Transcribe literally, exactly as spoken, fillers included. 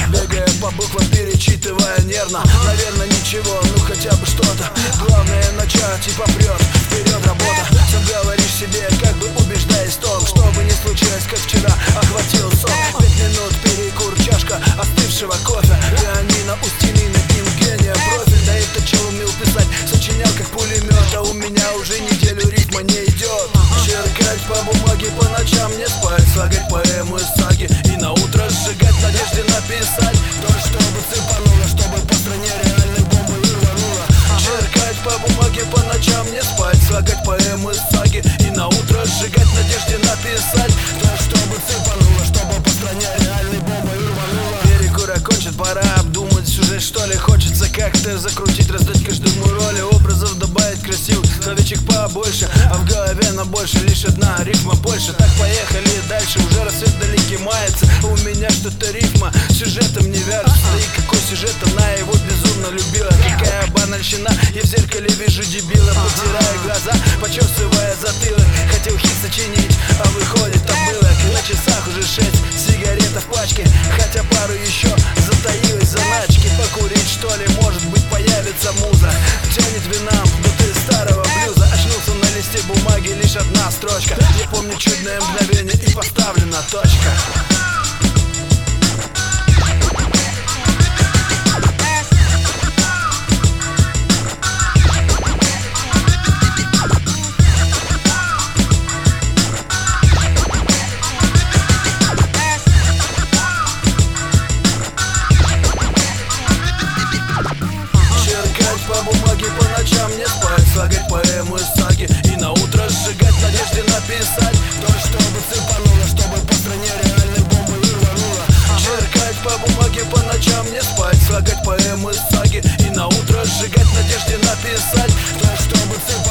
бегая по буквам, перечитывая нервно. Наверное, ничего, ну хотя бы что-то. Главное начать и попрет вперед работа. Сам говоришь себе, как бы убеждаясь в том, что бы не случилось, как вчера охватил сон. Пять минут перекур, чашка остывшего кофе, пианино у стены, над ним гения профиль. Да это чел умел писать, сочинял как пулемет, а у меня уже неделю ритма не идет. Черкать по бумаге по ночам, не спать, слагать поэмы, саги и на утро сжигать в надежде написать то, чтобы цепануло, чтобы по стране реальной бомбы рвануло. Черкать по бумаге по ночам, не спать, слагать поэмы, саги и на утро сжигать в надежде написать то, чтобы цепануло, чтобы по стране реальной бомбы рвануло. Перекур окончит, пора обдумать сюжет, что ли. Хочется как-то закрутить, раздать каждому роли, образов добавить красивых, словечек побольше, а в голове на больше лишь одна рифма больше. Так поехали дальше, уже рассвет вдалеке мается. У меня что-то рифма с сюжетом не вяжется. Да и какой сюжет, она его безумно любила. Какая банальщина, я в зеркале вижу дебила. Потирая глаза, почесывая затылок, хотел хит сочинить, а выходит обмылок. На часах уже шесть, сигарета в пачке, хотя пару еще затаилась заначки. Покурить что ли, может быть появится муза, тянет винам бутыль старого блюза. Очнулся на листе бумаги лишь одна строчка. Я помню чудное мгновение и поставлена точка. По бумаге по ночам, не спать, слагать поэмы, саги и на утро сжигать в надежде написать то, чтобы цепануло, чтобы по стране реальной бомбы рвануло. Черкать по бумаге по ночам, не спать, слагать поэмы, саги и на утро сжигать в надежде написать то, чтобы цепануло.